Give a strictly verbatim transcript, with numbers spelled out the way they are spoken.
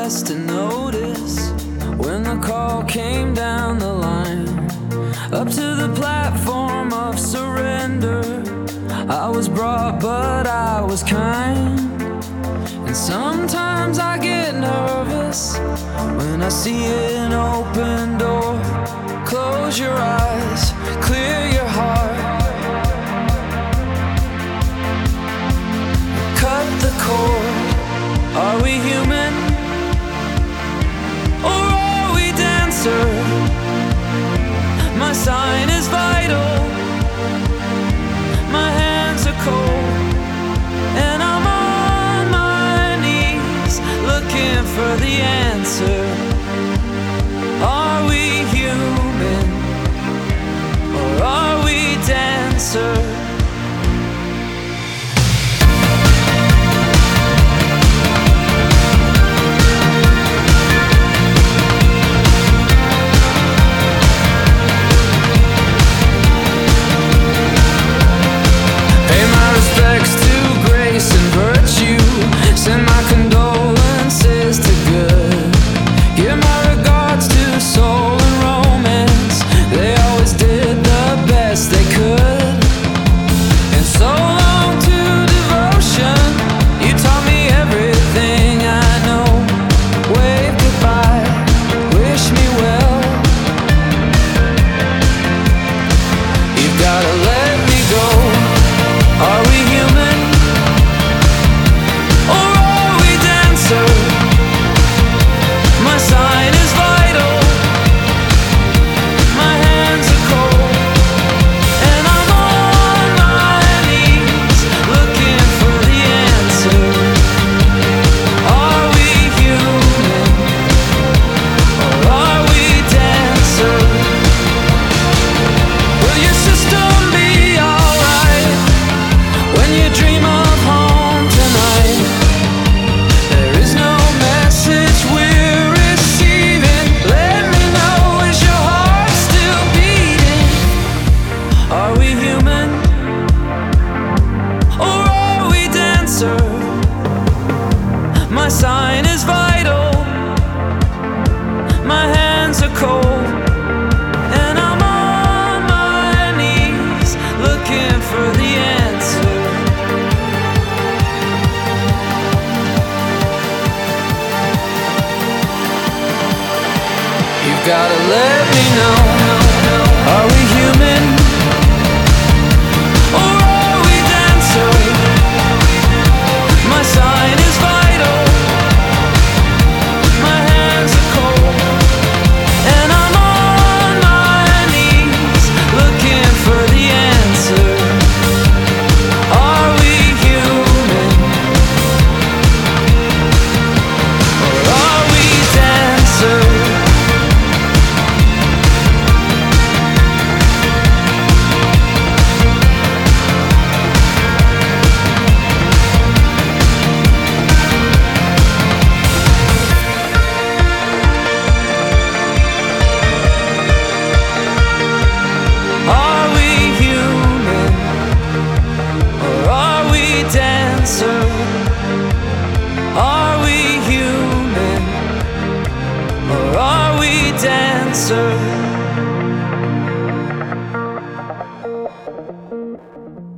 less to notice when the call came down the line, up to the platform of surrender. I was brought, but I was kind. And sometimes I get nervous when I see an open door. Close your eyes, clear your heart, cut the cord. Are we human, or are we dancer? My sign is vital, my hands are cold, and I'm on my knees looking for the answer. Are we human, or are we dancer? Send my condolences to good. Give my regards to soul and romance. They always did the best they could. And so long to devotion. You taught me everything I know. Wave goodbye, wish me well. You've gotta let me go. Are we human? My sign is vital, my hands are cold, and I'm on my knees looking for the answer. Are we human, or are we dancer? Will your system be alright when you dream of home tonight? There is no message we're receiving. Let me know, is your heart still beating? Are we human, or are we dancer? My sign is vital, my hands are cold, and I'm on my knees looking for the answer. You've gotta let me know. Are we human, or are we dancer? My sign is vital, my hands are cold, and I'm on my knees looking for the answer. Are we human, or are we dancer? Are we human, or are we dancer? Are we human, or are we dancer?